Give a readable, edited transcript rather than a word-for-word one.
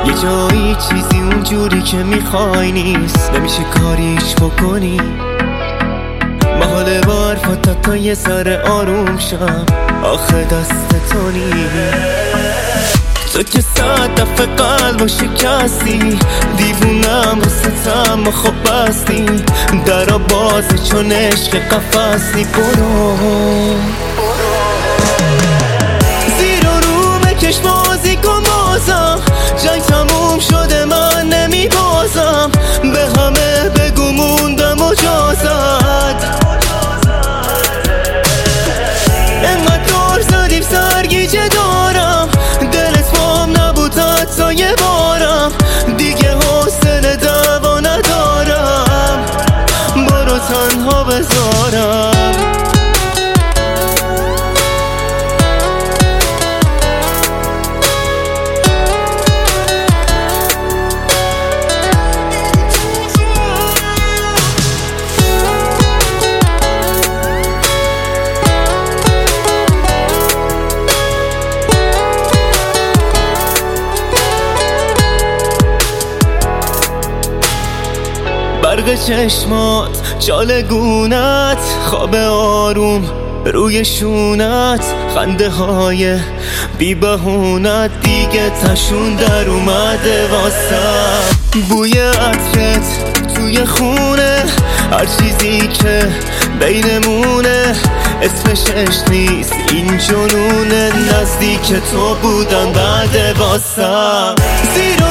یه جایی چیزی اونجوری که میخوای نیست، نمیشه کاریش بکنی. محال برفات تا یه سر آروم شم، آخه دست تو نیست. تو که 100 دفعه قلبو شکستی، دیوونم واسطم و خب بستی. درا بازه چون عشق قفصی. برو زیر و رو بکش بازی کن بازم، جنگ تموم شده من نمی بازم. به همه بگو موندم مجازت، انقدر دار زدیم سرگیجه دارم. دلت بام نبود حتی یه بارم، دیگه حوصله دعوا ندارم. برو تنها بذارم. برق چشمات، جالگونت، خواب آروم روی شونت، خنده های بی بهونت دیگه تشون در اومده واسم. بوی عطرت توی خونه، هر چیزی که بینمونه اسمش نیست این جنونه. نزدیک تو بودم بعد واسم.